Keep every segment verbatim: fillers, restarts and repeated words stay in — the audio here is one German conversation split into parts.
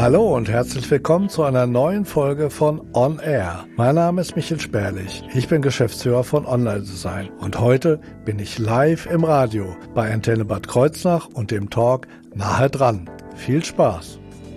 Hallo und herzlich willkommen zu einer neuen Folge von On Air. Mein Name ist Michel Sperlich. Ich bin Geschäftsführer von Online Design und heute bin ich live im Radio bei Antenne Bad Kreuznach und dem Talk Nahe dran. Viel Spaß!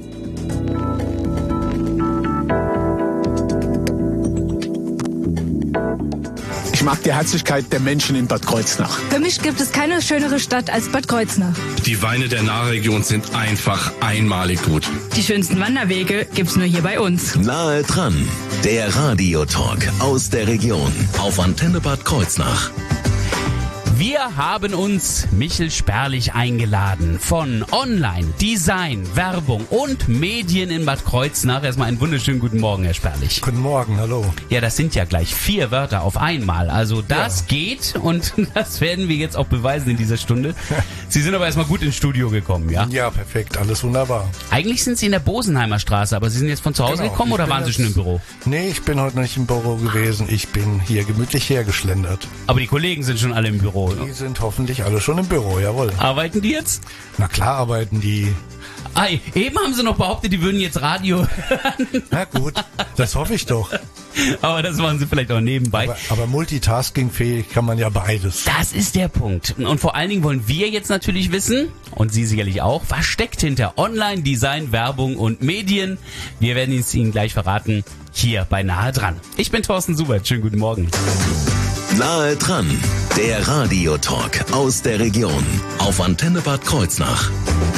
Ich mag die Herzlichkeit der Menschen in Bad Kreuznach. Für mich gibt es keine schönere Stadt als Bad Kreuznach. Die Weine der Nahregion sind einfach einmalig gut. Die schönsten Wanderwege gibt's nur hier bei uns. Nahe dran, der Radiotalk aus der Region auf Antenne Bad Kreuznach. Wir haben uns Michel Sperlich eingeladen von Online, Design, Werbung und Medien in Bad Kreuznach. Erstmal einen wunderschönen guten Morgen, Herr Sperlich. Guten Morgen, hallo. Ja, das sind ja gleich vier Wörter auf einmal. Also das ja. geht und das werden wir jetzt auch beweisen in dieser Stunde. Sie sind aber erstmal gut ins Studio gekommen, ja? Ja, perfekt, alles wunderbar. Eigentlich sind Sie in der Bosenheimer Straße, aber Sie sind jetzt von zu Hause genau. gekommen oder waren Sie schon im Büro? Nee, ich bin heute noch nicht im Büro gewesen. Ich bin hier gemütlich hergeschlendert. Aber die Kollegen sind schon alle im Büro. Die sind hoffentlich alle schon im Büro, jawohl. Arbeiten die jetzt? Na klar arbeiten die. Ah, eben haben sie noch behauptet, die würden jetzt Radio hören. Na gut, das hoffe ich doch. Aber das machen sie vielleicht auch nebenbei. Aber, aber multitaskingfähig kann man ja beides. Das ist der Punkt. Und vor allen Dingen wollen wir jetzt natürlich wissen, und Sie sicherlich auch, was steckt hinter Online, Design, Werbung und Medien? Wir werden es Ihnen gleich verraten, hier bei Nahe dran. Ich bin Thorsten Subert, schönen guten Morgen. Nahe dran, der Radiotalk aus der Region auf Antenne Bad Kreuznach.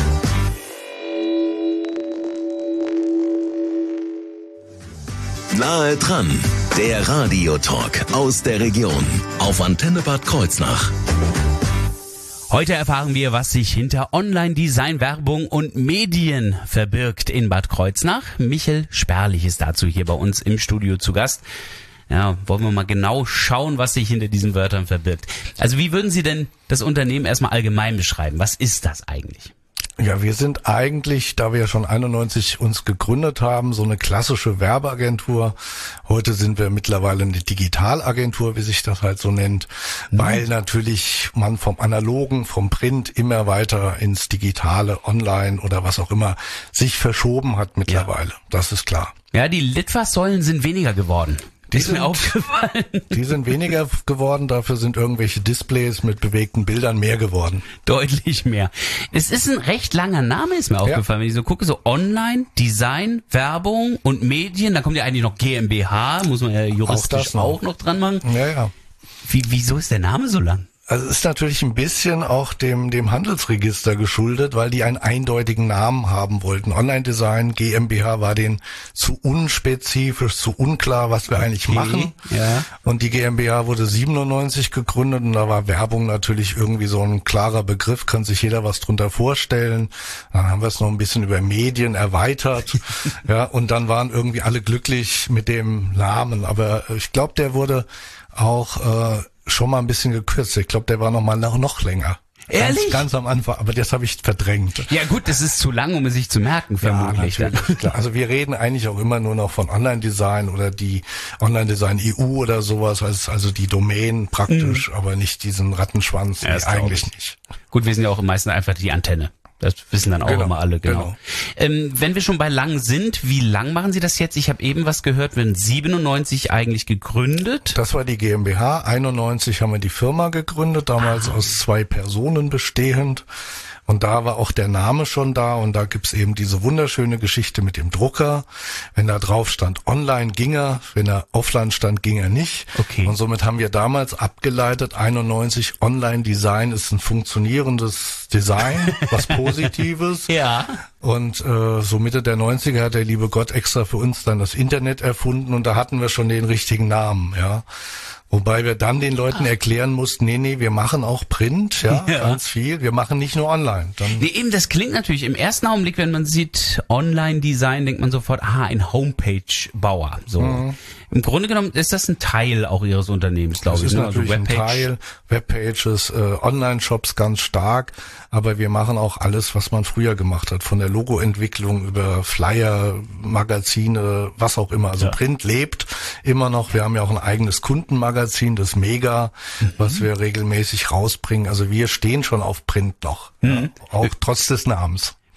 Nahe dran, der Radiotalk aus der Region auf Antenne Bad Kreuznach. Heute erfahren wir, was sich hinter Online-Design, Werbung und Medien verbirgt in Bad Kreuznach. Michel Sperlich ist dazu hier bei uns im Studio zu Gast. Ja, wollen wir mal genau schauen, was sich hinter diesen Wörtern verbirgt. Also wie würden Sie denn das Unternehmen erstmal allgemein beschreiben? Was ist das eigentlich? Ja, wir sind eigentlich, da wir schon einundneunzig uns gegründet haben, so eine klassische Werbeagentur. Heute sind wir mittlerweile eine Digitalagentur, wie sich das halt so nennt, mhm. weil natürlich man vom Analogen, vom Print immer weiter ins Digitale, Online oder was auch immer sich verschoben hat mittlerweile. Ja. Das ist klar. Ja, die Litfaßsäulen sind weniger geworden. Die ist sind, mir aufgefallen. Die sind weniger geworden, dafür sind irgendwelche Displays mit bewegten Bildern mehr geworden. Deutlich mehr. Es ist ein recht langer Name, ist mir aufgefallen. Ja. Wenn ich so gucke, so Online, Design, Werbung und Medien, da kommt ja eigentlich noch GmbH, muss man ja juristisch auch, auch noch dran machen. Ja, ja. Wie, wieso ist der Name so lang? Also es ist natürlich ein bisschen auch dem dem Handelsregister geschuldet, weil die einen eindeutigen Namen haben wollten. Online Design GmbH war denen zu unspezifisch, zu unklar, was wir okay. eigentlich machen. Ja. Und die GmbH wurde siebenundneunzig gegründet und da war Werbung natürlich irgendwie so ein klarer Begriff, kann sich jeder was drunter vorstellen. Dann haben wir es noch ein bisschen über Medien erweitert. Ja, und dann waren irgendwie alle glücklich mit dem Namen. Aber ich glaube, der wurde auch äh, schon mal ein bisschen gekürzt. Ich glaube, der war noch mal noch, noch länger. Ehrlich? Ganz, ganz am Anfang, aber das habe ich verdrängt. Ja gut, das ist zu lang, um es sich zu merken, vermutlich. Ja, natürlich. Klar. Also wir reden eigentlich auch immer nur noch von Online-Design oder die Online-Design E U oder sowas, also die Domain praktisch, mhm. aber nicht diesen Rattenschwanz, ja, nee, eigentlich nicht. Gut, wir sind ja auch meistens einfach die Antenne. Das wissen dann auch genau, immer alle, genau. genau. Ähm, wenn wir schon bei lang sind, wie lang machen Sie das jetzt? Ich habe eben was gehört, wir haben siebenundneunzig eigentlich gegründet. Das war die GmbH, einundneunzig haben wir die Firma gegründet, damals ah. aus zwei Personen bestehend. Und da war auch der Name schon da und da gibt's eben diese wunderschöne Geschichte mit dem Drucker. Wenn da drauf stand online, ging er, wenn er offline stand, ging er nicht. Okay. Und somit haben wir damals abgeleitet, einundneunzig Online-Design ist ein funktionierendes Design, was Positives. Ja. Und äh, so Mitte der neunziger hat der liebe Gott extra für uns dann das Internet erfunden und da hatten wir schon den richtigen Namen, ja. Wobei wir dann den Leuten erklären mussten, nee, nee, wir machen auch Print, ja, ja. ganz viel. Wir machen nicht nur online. Dann nee, eben, das klingt natürlich im ersten Augenblick, wenn man sieht Online-Design, denkt man sofort, aha, ein Homepage-Bauer. So. Mhm. Im Grunde genommen ist das ein Teil auch Ihres Unternehmens, glaube ich. Das ist ne? natürlich also ein Teil, Webpages, äh, Online-Shops ganz stark, aber wir machen auch alles, was man früher gemacht hat, von der Logoentwicklung über Flyer, Magazine, was auch immer. Also ja. Print lebt immer noch. Wir haben ja auch ein eigenes Kundenmagazin, das Mega, mhm. was wir regelmäßig rausbringen. Also wir stehen schon auf Print noch, mhm. ja, auch trotz des Namens.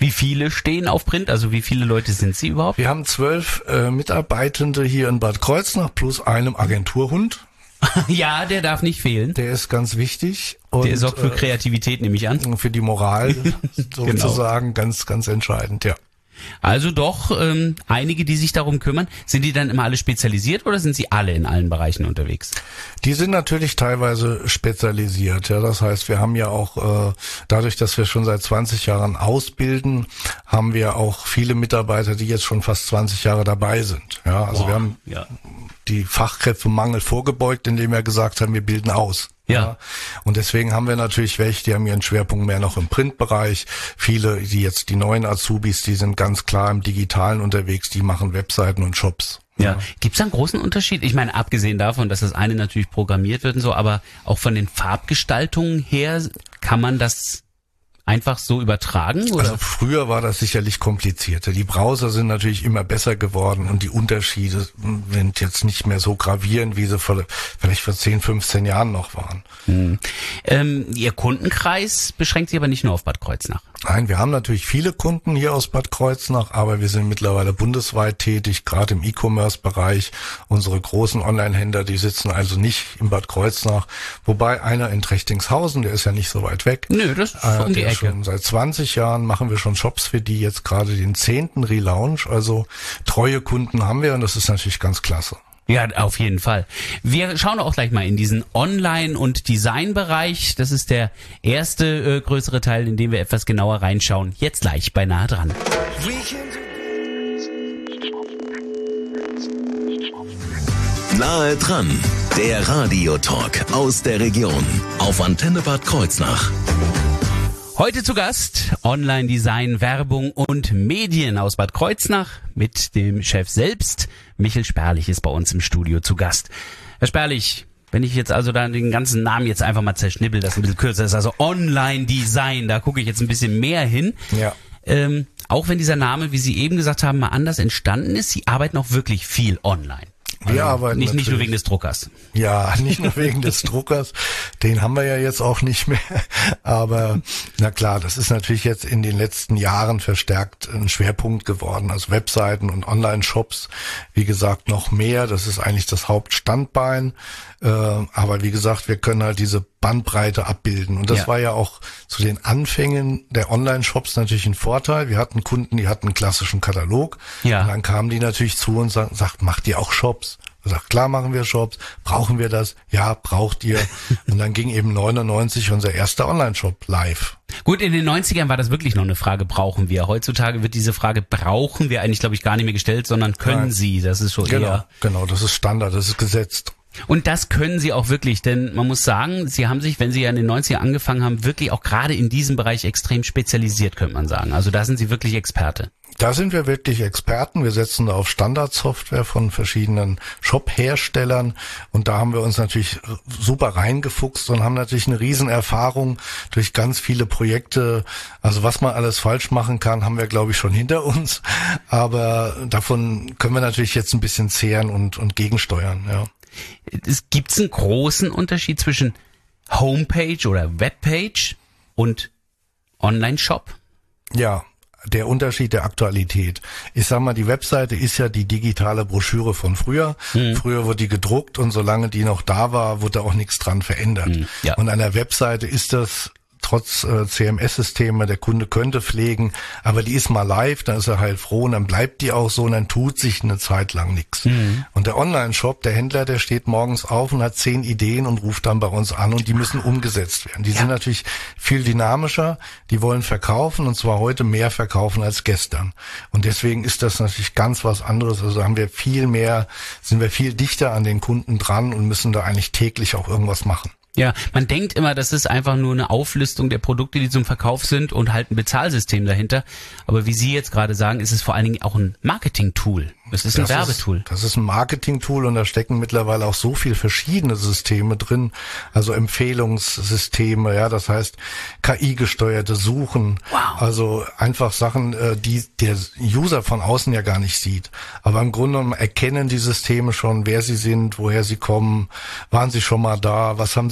Wie viele stehen auf Print? Also wie viele Leute sind Sie überhaupt? Wir haben zwölf äh, Mitarbeitende hier in Bad Kreuznach plus einem Agenturhund. Ja, der darf nicht fehlen. Der ist ganz wichtig. Und, der sorgt für äh, Kreativität, nehme ich an. Für die Moral sozusagen genau. ganz, ganz entscheidend, ja. Also doch ähm, einige, die sich darum kümmern. Sind die dann immer alle spezialisiert oder sind sie alle in allen Bereichen unterwegs? Die sind natürlich teilweise spezialisiert. Ja, das heißt, wir haben ja auch äh, dadurch, dass wir schon seit zwanzig Jahren ausbilden, haben wir auch viele Mitarbeiter, die jetzt schon fast zwanzig Jahre dabei sind. Ja, also Boah, wir haben ja. die Fachkräftemangel vorgebeugt, indem wir gesagt haben, wir bilden aus. Ja. ja. Und deswegen haben wir natürlich welche, die haben ihren Schwerpunkt mehr noch im Printbereich. Viele, die jetzt die neuen Azubis, die sind ganz klar im Digitalen unterwegs, die machen Webseiten und Shops. Ja. Gibt es da einen großen Unterschied? Ich meine, abgesehen davon, dass das eine natürlich programmiert wird und so, aber auch von den Farbgestaltungen her, kann man das einfach so übertragen? Oder? Also früher war das sicherlich komplizierter. Die Browser sind natürlich immer besser geworden und die Unterschiede sind jetzt nicht mehr so gravierend, wie sie vor, vielleicht vor zehn, fünfzehn Jahren noch waren. Hm. Ähm, Ihr Kundenkreis beschränkt sich aber nicht nur auf Bad Kreuznach. Nein, wir haben natürlich viele Kunden hier aus Bad Kreuznach, aber wir sind mittlerweile bundesweit tätig, gerade im E-Commerce-Bereich. Unsere großen Online-Händler, die sitzen also nicht in Bad Kreuznach, wobei einer in Trechtingshausen, der ist ja nicht so weit weg. Nö, das ist äh, um die Ecke. Schon seit zwanzig Jahren machen wir schon Shops für die, jetzt gerade den zehnten Relaunch, also treue Kunden haben wir und das ist natürlich ganz klasse. Ja, auf jeden Fall. Wir schauen auch gleich mal in diesen Online- und Design-Bereich. Das ist der erste äh, größere Teil, in dem wir etwas genauer reinschauen. Jetzt gleich bei Nahe dran. Nahe dran, der Radiotalk aus der Region auf Antenne Bad Kreuznach. Heute zu Gast Online-Design, Werbung und Medien aus Bad Kreuznach mit dem Chef selbst. Michel Sperlich ist bei uns im Studio zu Gast. Herr Sperlich, wenn ich jetzt also da den ganzen Namen jetzt einfach mal zerschnibbel, das ein bisschen kürzer ist, also Online-Design, da gucke ich jetzt ein bisschen mehr hin. Ja. Ähm, auch wenn dieser Name, wie Sie eben gesagt haben, mal anders entstanden ist, Sie arbeiten auch wirklich viel online. Wir arbeiten nicht, nicht nur wegen des Druckers. Ja, nicht nur wegen des Druckers. Den haben wir ja jetzt auch nicht mehr. Aber na klar, das ist natürlich jetzt in den letzten Jahren verstärkt ein Schwerpunkt geworden. Also Webseiten und Online-Shops, wie gesagt, noch mehr. Das ist eigentlich das Hauptstandbein. Aber wie gesagt, wir können halt diese Bandbreite abbilden. Und das ja. war ja auch zu den Anfängen der Online-Shops natürlich ein Vorteil. Wir hatten Kunden, die hatten einen klassischen Katalog. Ja. Und dann kamen die natürlich zu uns und sagten, macht ihr auch Shops? Ich sag, klar machen wir Shops. Brauchen wir das? Ja, braucht ihr. Und dann ging eben neunundneunzig unser erster Online-Shop live. Gut, in den neunzigern war das wirklich noch eine Frage, brauchen wir. Heutzutage wird diese Frage, brauchen wir, eigentlich, glaube ich, gar nicht mehr gestellt, sondern können Nein. Sie. Das ist so genau, eher... Genau, das ist Standard, das ist gesetzt. Und das können Sie auch wirklich, denn man muss sagen, Sie haben sich, wenn Sie ja in den neunzigern angefangen haben, wirklich auch gerade in diesem Bereich extrem spezialisiert, könnte man sagen. Also da sind Sie wirklich Experte. Da sind wir wirklich Experten. Wir setzen da auf Standardsoftware von verschiedenen Shop-Herstellern und da haben wir uns natürlich super reingefuchst und haben natürlich eine Riesenerfahrung durch ganz viele Projekte. Also was man alles falsch machen kann, haben wir, glaube ich, schon hinter uns. Aber davon können wir natürlich jetzt ein bisschen zehren und, und gegensteuern, ja. Es gibt einen großen Unterschied zwischen Homepage oder Webpage und Online-Shop? Ja, der Unterschied der Aktualität. Ich sag mal, die Webseite ist ja die digitale Broschüre von früher. Mhm. Früher wurde die gedruckt und solange die noch da war, wurde auch nichts dran verändert. Mhm, ja. Und an der Webseite ist das trotz äh, C M S-Systeme, der Kunde könnte pflegen, aber die ist mal live, dann ist er halt froh und dann bleibt die auch so und dann tut sich eine Zeit lang nichts. Mhm. Und der Online-Shop, der Händler, der steht morgens auf und hat zehn Ideen und ruft dann bei uns an und die müssen umgesetzt werden. Die ja. sind natürlich viel dynamischer, die wollen verkaufen und zwar heute mehr verkaufen als gestern. Und deswegen ist das natürlich ganz was anderes. Also haben wir viel mehr, sind wir viel dichter an den Kunden dran und müssen da eigentlich täglich auch irgendwas machen. Ja, man denkt immer, das ist einfach nur eine Auflistung der Produkte, die zum Verkauf sind und halt ein Bezahlsystem dahinter. Aber wie Sie jetzt gerade sagen, ist es vor allen Dingen auch ein Marketing-Tool. Es ist ein das Werbetool. Ist, das ist ein Marketing-Tool und da stecken mittlerweile auch so viel verschiedene Systeme drin. Also Empfehlungssysteme, ja, das heißt K I-gesteuerte Suchen. Wow. Also einfach Sachen, die der User von außen ja gar nicht sieht. Aber im Grunde genommen erkennen die Systeme schon, wer sie sind, woher sie kommen, waren sie schon mal da, was haben sie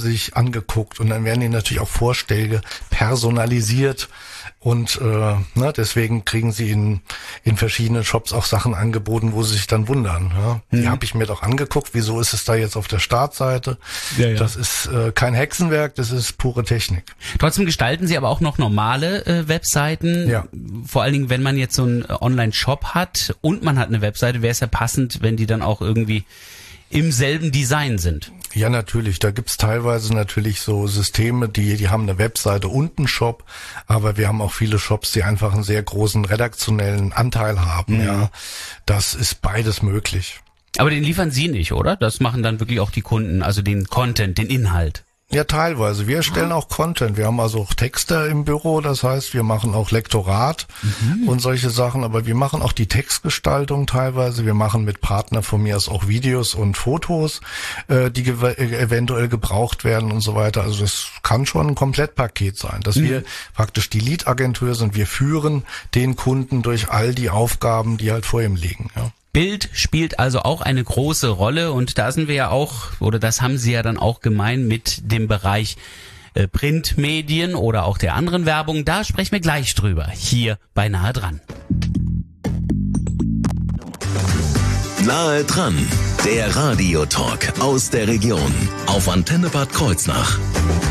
sich angeguckt und dann werden ihnen natürlich auch Vorschläge personalisiert. Und äh, ne, deswegen kriegen sie in in verschiedenen Shops auch Sachen angeboten, wo sie sich dann wundern. Ja? Die Mhm. habe ich mir doch angeguckt. Wieso ist es da jetzt auf der Startseite? Ja, ja. Das ist äh, kein Hexenwerk, das ist pure Technik. Trotzdem gestalten Sie aber auch noch normale äh, Webseiten. Ja. Vor allen Dingen, wenn man jetzt so einen äh, Online-Shop hat und man hat eine Webseite, wäre es ja passend, wenn die dann auch irgendwie im selben Design sind. Ja, natürlich. Da gibt's teilweise natürlich so Systeme, die die haben eine Webseite und einen Shop, aber wir haben auch viele Shops, die einfach einen sehr großen redaktionellen Anteil haben. Mhm. Ja, das ist beides möglich. Aber den liefern Sie nicht, oder? Das machen dann wirklich auch die Kunden, also den Content, den Inhalt. Ja, teilweise. Wir erstellen auch Content. Wir haben also auch Texter im Büro, das heißt, wir machen auch Lektorat mhm. und solche Sachen, aber wir machen auch die Textgestaltung teilweise. Wir machen mit Partner von mir aus auch Videos und Fotos, äh, die gew- eventuell gebraucht werden und so weiter. Also das kann schon ein Komplettpaket sein, dass mhm. wir praktisch die Lead-Agentur sind. Wir führen den Kunden durch all die Aufgaben, die halt vor ihm liegen. Ja. Bild spielt also auch eine große Rolle und da sind wir ja auch, oder das haben Sie ja dann auch gemein mit dem Bereich äh, Printmedien oder auch der anderen Werbung. Da sprechen wir gleich drüber, hier bei Nahe dran. Nahe dran, der Radiotalk aus der Region auf Antenne Bad Kreuznach.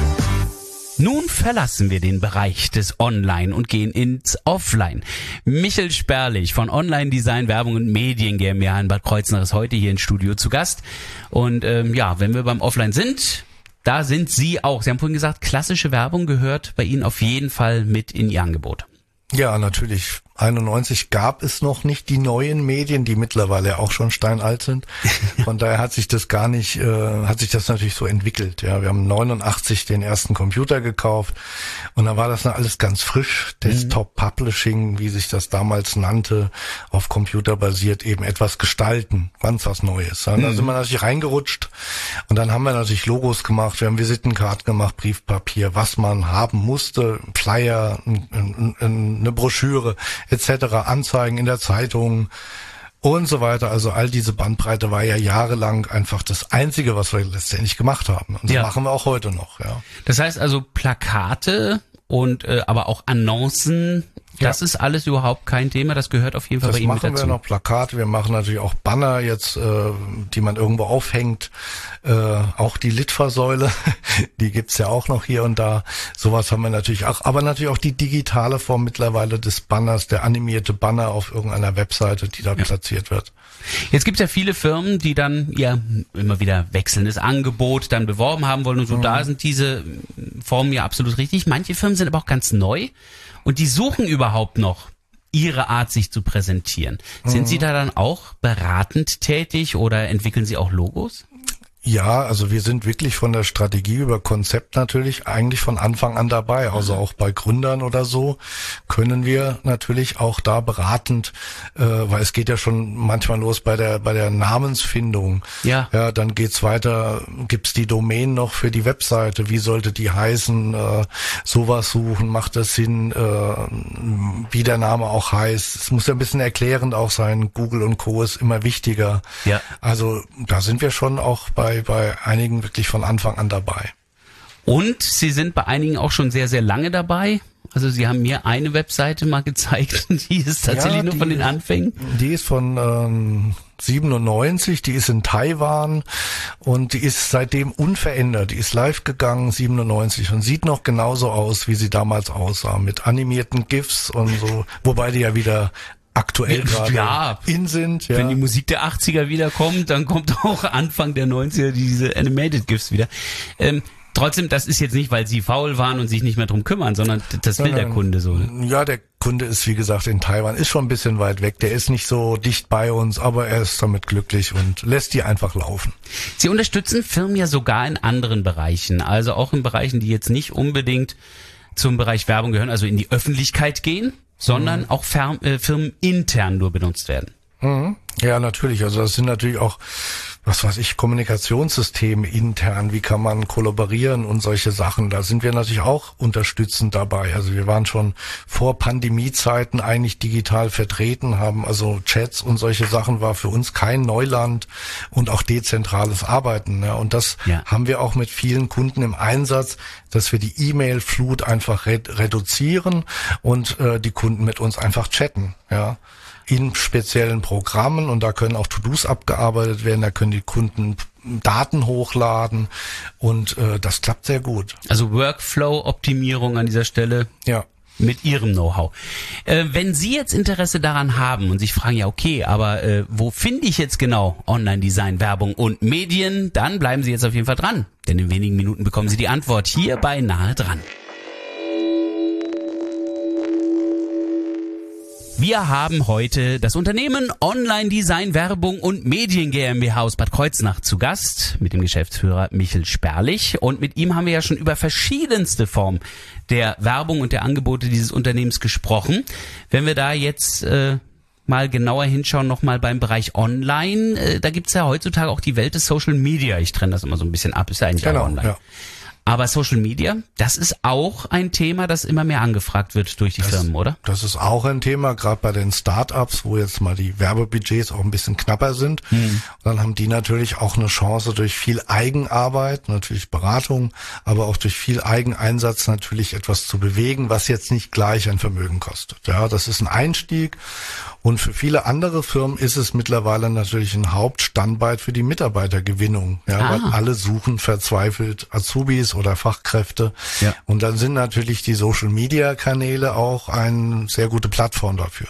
Nun verlassen wir den Bereich des Online und gehen ins Offline. Michel Sperlich von Online Design, Werbung und Medien GmbH in Bad Kreuznach ist heute hier im Studio zu Gast. Und ähm, ja, wenn wir beim Offline sind, da sind Sie auch. Sie haben vorhin gesagt, klassische Werbung gehört bei Ihnen auf jeden Fall mit in Ihr Angebot. Ja, natürlich. einundneunzig gab es noch nicht die neuen Medien, die mittlerweile auch schon steinalt sind. Von daher hat sich das gar nicht, äh, hat sich das natürlich so entwickelt. Ja, wir haben neunundachtzig den ersten Computer gekauft und da war das noch alles ganz frisch. Desktop Publishing, wie sich das damals nannte, auf Computer basiert, eben etwas gestalten, ganz was Neues. Ja, da sind wir natürlich reingerutscht und dann haben wir natürlich Logos gemacht, wir haben Visitenkarten gemacht, Briefpapier, was man haben musste, Flyer, ein, ein, ein, eine Broschüre et cetera, Anzeigen in der Zeitung und so weiter. Also all diese Bandbreite war ja jahrelang einfach das Einzige, was wir letztendlich gemacht haben. Und das Ja. machen wir auch heute noch. Ja. Das heißt also Plakate und äh, aber auch Annoncen, das Ja. ist alles überhaupt kein Thema. Das gehört auf jeden Fall Das bei Ihnen mit machen dazu. wir noch, Plakate, wir machen natürlich auch Banner jetzt, äh, die man irgendwo aufhängt, äh, auch die Litfaßsäule, die gibt's ja auch noch hier und da, sowas haben wir natürlich auch, aber natürlich auch die digitale Form mittlerweile des Banners, der animierte Banner auf irgendeiner Webseite, die da Ja. platziert wird. Jetzt gibt es ja viele Firmen, die dann ja immer wieder wechselndes Angebot dann beworben haben wollen und so. Mhm. Da sind diese Formen ja absolut richtig. Manche Firmen sind aber auch ganz neu und die suchen überhaupt noch ihre Art, sich zu präsentieren. Mhm. Sind Sie da dann auch beratend tätig oder entwickeln Sie auch Logos? Ja, also wir sind wirklich von der Strategie über Konzept natürlich eigentlich von Anfang an dabei. Also auch bei Gründern oder so können wir natürlich auch da beratend, äh, weil es geht ja schon manchmal los bei der bei der Namensfindung. Ja. Ja, dann geht's weiter. Gibt's die Domain noch für die Webseite? Wie sollte die heißen? Äh, sowas suchen, macht das Sinn? Äh, wie der Name auch heißt? Es muss ja ein bisschen erklärend auch sein. Google und Co. ist immer wichtiger. Ja. Also da sind wir schon auch bei bei einigen wirklich von Anfang an dabei. Und Sie sind bei einigen auch schon sehr, sehr lange dabei. Also Sie haben mir eine Webseite mal gezeigt, die ist tatsächlich Ja, nur die- von den Anfängen. Die ist von ähm, siebenundneunzig, die ist in Taiwan und die ist seitdem unverändert. Die ist live gegangen, siebenundneunzig, und sieht noch genauso aus, wie sie damals aussah, mit animierten GIFs und so, wobei die ja wieder aktuell gerade Ja. in sind. Ja. Wenn die Musik der achtziger wiederkommt, dann kommt auch Anfang der neunziger diese Animated GIFs wieder. Ähm, trotzdem, das ist jetzt nicht, weil Sie faul waren und sich nicht mehr drum kümmern, sondern das will Nein, der nein. Kunde so. Ja, der Kunde ist, wie gesagt, in Taiwan, ist schon ein bisschen weit weg. Der ist nicht so dicht bei uns, aber er ist damit glücklich und lässt die einfach laufen. Sie unterstützen Firmen ja sogar in anderen Bereichen, also auch in Bereichen, die jetzt nicht unbedingt zum Bereich Werbung gehören, also in die Öffentlichkeit gehen, sondern auch Firmen, äh, Firmen intern nur benutzt werden. Mhm. Ja, natürlich. Also das sind natürlich auch, was weiß ich, Kommunikationssysteme intern, wie kann man kollaborieren und solche Sachen. Da sind wir natürlich auch unterstützend dabei. Also wir waren schon vor Pandemiezeiten eigentlich digital vertreten, haben also Chats und solche Sachen war für uns kein Neuland und auch dezentrales Arbeiten. Ja. Und das ja. haben wir auch mit vielen Kunden im Einsatz, dass wir die E-Mail-Flut einfach re- reduzieren und äh, die Kunden mit uns einfach chatten, ja. In speziellen Programmen und da können auch To-Dos abgearbeitet werden, da können die Kunden Daten hochladen und äh, das klappt sehr gut. Also Workflow-Optimierung an dieser Stelle. Ja. Mit Ihrem Know-how. Äh, wenn Sie jetzt Interesse daran haben und sich fragen, ja okay, aber äh, wo finde ich jetzt genau Online-Design, Werbung und Medien, dann bleiben Sie jetzt auf jeden Fall dran, denn in wenigen Minuten bekommen Sie die Antwort hier bei Nahe dran. Wir haben heute das Unternehmen Online-Design, Werbung und Medien GmbH aus Bad Kreuznach zu Gast mit dem Geschäftsführer Michel Sperlich. Und mit ihm haben wir ja schon über verschiedenste Formen der Werbung und der Angebote dieses Unternehmens gesprochen. Wenn wir da jetzt äh, mal genauer hinschauen, nochmal beim Bereich Online, äh, da gibt's ja heutzutage auch die Welt des Social Media. Ich trenne das immer so ein bisschen ab, ist ja eigentlich genau, auch online. Ja. Aber Social Media, das ist auch ein Thema, das immer mehr angefragt wird durch die das, Firmen, oder? Das ist auch ein Thema, gerade bei den Start-ups, wo jetzt mal die Werbebudgets auch ein bisschen knapper sind. Hm. Dann haben die natürlich auch eine Chance durch viel Eigenarbeit, natürlich Beratung, aber auch durch viel Eigeneinsatz natürlich etwas zu bewegen, was jetzt nicht gleich ein Vermögen kostet. Ja, das ist ein Einstieg. Und für viele andere Firmen ist es mittlerweile natürlich ein Hauptstandbein für die Mitarbeitergewinnung, ja, ah. weil alle suchen verzweifelt Azubis oder Fachkräfte. Ja. Und dann sind natürlich die Social-Media-Kanäle auch eine sehr gute Plattform dafür.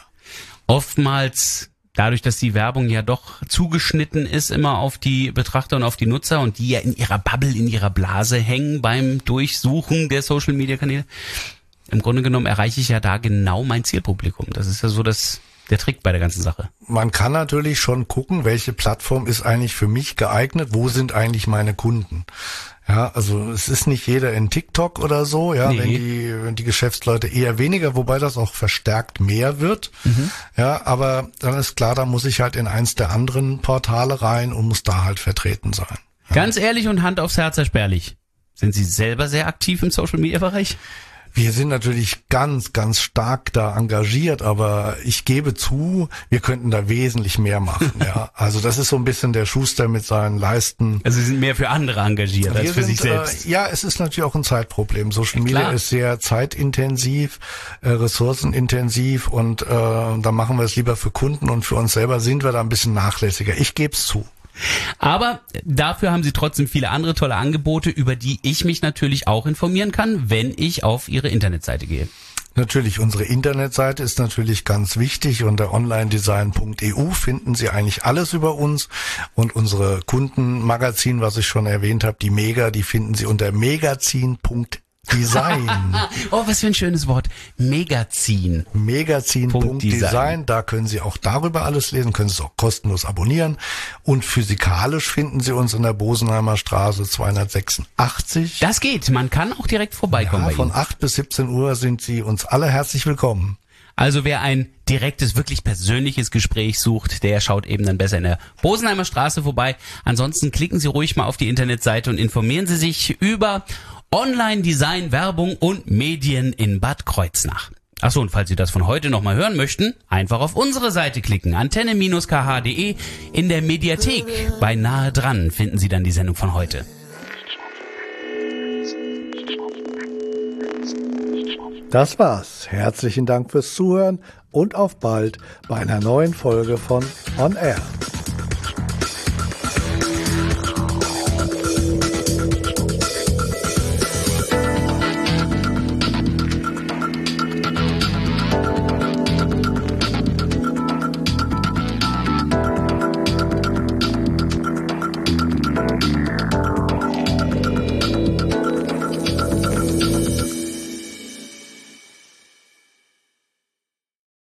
Oftmals, dadurch, dass die Werbung ja doch zugeschnitten ist immer auf die Betrachter und auf die Nutzer und die ja in ihrer Bubble, in ihrer Blase hängen beim Durchsuchen der Social-Media-Kanäle, im Grunde genommen erreiche ich ja da genau mein Zielpublikum. Das ist ja so das... der Trick bei der ganzen Sache. Man kann natürlich schon gucken, welche Plattform ist eigentlich für mich geeignet, wo sind eigentlich meine Kunden. Ja, also es ist nicht jeder in TikTok oder so, ja, nee. wenn die wenn die Geschäftsleute eher weniger, wobei das auch verstärkt mehr wird. Mhm. Ja, aber dann ist klar, da muss ich halt in eins der anderen Portale rein und muss da halt vertreten sein. Ja. Ganz ehrlich und Hand aufs Herz, Herr Sperlich, sind Sie selber sehr aktiv im Social-Media-Bereich? Wir sind natürlich ganz, ganz stark da engagiert, aber ich gebe zu, wir könnten da wesentlich mehr machen. Ja, also das ist so ein bisschen der Schuster mit seinen Leisten. Also Sie sind mehr für andere engagiert wir als für sind, sich selbst. Äh, ja, es ist natürlich auch ein Zeitproblem. Social Media Klar. ist sehr zeitintensiv, äh, ressourcenintensiv und äh, da machen wir es lieber für Kunden und für uns selber sind wir da ein bisschen nachlässiger. Ich gebe es zu. Aber dafür haben Sie trotzdem viele andere tolle Angebote, über die ich mich natürlich auch informieren kann, wenn ich auf Ihre Internetseite gehe. Natürlich, unsere Internetseite ist natürlich ganz wichtig. Unter online design punkt e u finden Sie eigentlich alles über uns. Und unsere Kundenmagazin, was ich schon erwähnt habe, die Mega, die finden Sie unter megazin punkt e u. Design. Oh, was für ein schönes Wort. Megazin. Megazin punkt design. Da können Sie auch darüber alles lesen, können Sie es auch kostenlos abonnieren. Und physikalisch finden Sie uns in der Bosenheimer Straße zweihundertsechsundachtzig. Das geht. Man kann auch direkt vorbeikommen. Ja, bei von Ihnen. acht bis siebzehn Uhr sind Sie uns alle herzlich willkommen. Also wer ein direktes, wirklich persönliches Gespräch sucht, der schaut eben dann besser in der Bosenheimer Straße vorbei. Ansonsten klicken Sie ruhig mal auf die Internetseite und informieren Sie sich über Online-Design, Werbung und Medien in Bad Kreuznach. Achso, und falls Sie das von heute nochmal hören möchten, einfach auf unsere Seite klicken. Antenne Bindestrich k h punkt d e. In der Mediathek bei Nahe dran finden Sie dann die Sendung von heute. Das war's. Herzlichen Dank fürs Zuhören und auf bald bei einer neuen Folge von On Air.